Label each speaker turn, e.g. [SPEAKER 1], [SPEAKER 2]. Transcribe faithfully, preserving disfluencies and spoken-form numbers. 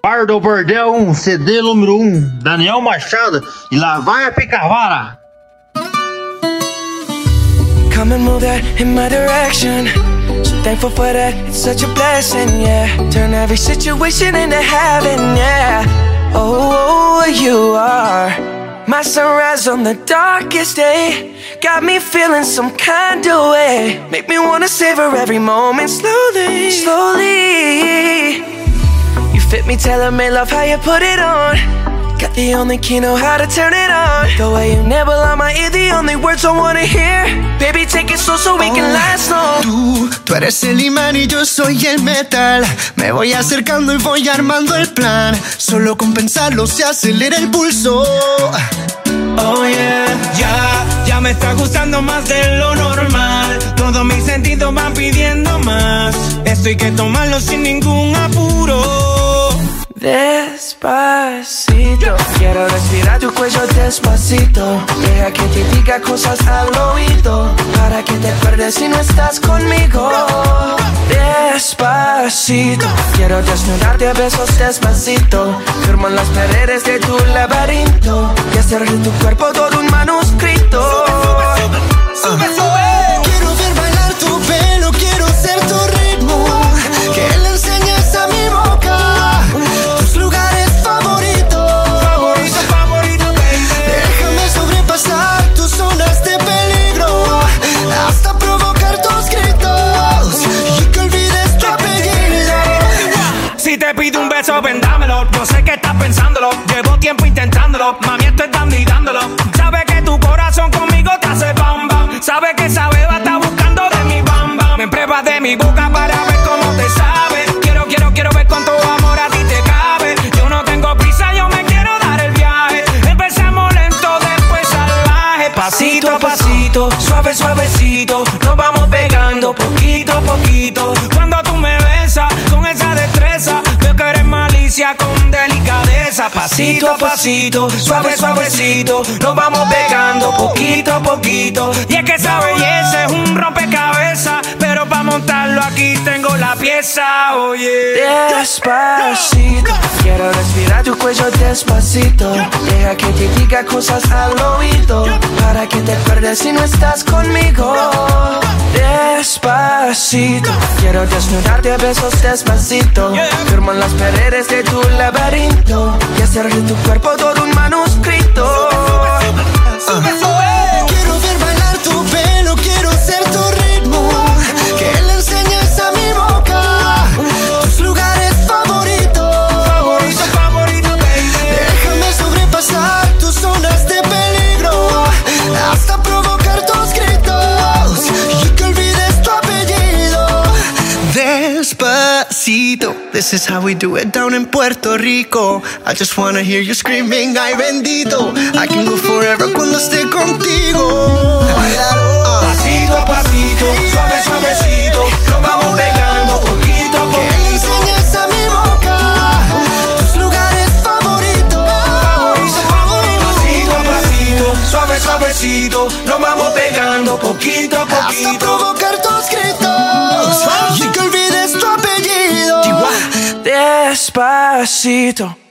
[SPEAKER 1] Pardo Bordel, C D número um, Daniel Machado, e lá vai a Picavara.
[SPEAKER 2] Come and move that in my direction. So thankful for that, it's such a blessing, yeah. Turn every situation into heaven, yeah. Oh, you are my sunrise on the darkest day. Got me feeling some kind of way. Make me wanna savor every moment slowly, slowly. You fit me, tailor-made, love how you put it on. Got the only key, know how to turn it on. The way you nibble on my ear, the only words I wanna hear. Baby, take it slow so we can last long.
[SPEAKER 3] Tú, tú eres el imán y yo soy el metal. Me voy acercando y voy armando el plan. Solo con pensarlo se acelera el pulso.
[SPEAKER 4] Oh yeah, ya, ya me está gustando más de lo normal. Todos mis sentidos van pidiendo más. Esto hay que tomarlo sin ningún apuro.
[SPEAKER 2] Despacito, quiero respirar tu cuello despacito. Deja que te diga cosas al oído, para que te acuerdes si no estás conmigo. Despacito, quiero desnudarte a besos despacito. Firmo en las paredes de tu laberinto y hacer de tu cuerpo todo un manuscrito.
[SPEAKER 3] Sube, sube, sube. Quiero ver bailar tu pelo, quiero ser tu ritmo. Que le enseñes a mi boca tus lugares favoritos.
[SPEAKER 4] Favorito, favorito, baby.
[SPEAKER 3] Déjame sobrepasar tus zonas de peligro hasta provocar tus gritos y que olvides tu apellido.
[SPEAKER 4] Si te pido un beso, ven dámelo. Yo sé que estás pensándolo. Llevo tiempo intentándolo. Mami, estoy dando y dándolo. Sabes que tu corazón conmigo te hace bam bam. Sabes que esa beba está buscando de mi bam bam. Me pruebas de mi boca para ver cómo te sabe. Quiero, quiero, quiero ver cuánto amor a ti te cabe. Yo no tengo prisa, yo me quiero dar el viaje. Empezamos lento, después salvaje. Pasito a pasito, suave, suavecito. Nos vamos pegando poquito a poquito. Cuando tú me besas con esa destreza, veo que eres malicia con delicadeza. Pasito a pasito, suave, suavecito. Nos vamos pegando poquito a poquito. Y es que esa belleza es un rompecabezas, pero para montarlo aquí tengo la pieza, oye.
[SPEAKER 2] Despacito, quiero respirar tu cuello despacito. Deja que te diga cosas al oído, para que te acuerdes si no estás conmigo. Despacito, quiero desnudarte a besos despacito. Firmo en las paredes de tu laberinto y hacer de tu cuerpo todo un manuscrito.
[SPEAKER 3] Sube, sube. Quiero ver bailar tu pelo, quiero ser tu ritmo. Que le enseñes a mi boca tus lugares favoritos.
[SPEAKER 4] Favorito, favorito, baby.
[SPEAKER 3] Déjame sobrepasar tus zonas de peligro hasta provocar tus gritos y que olvides tu apellido. Despacito, this is how we do it down in Puerto Rico. I just wanna hear you screaming, ay bendito. I can go forever cuando esté contigo.
[SPEAKER 4] Pasito a pasito, suave, suavecito. Nos vamos pegando poquito a
[SPEAKER 3] Que le
[SPEAKER 4] poquito.
[SPEAKER 3] enseñes a mi boca tus lugares favoritos.
[SPEAKER 4] Favorito, favorito. Pasito a pasito, suave, suavecito. Nos vamos pegando poquito a
[SPEAKER 3] Hasta
[SPEAKER 4] poquito.
[SPEAKER 3] provocar tus gritos y que olvides tu apellido.
[SPEAKER 2] Despacito.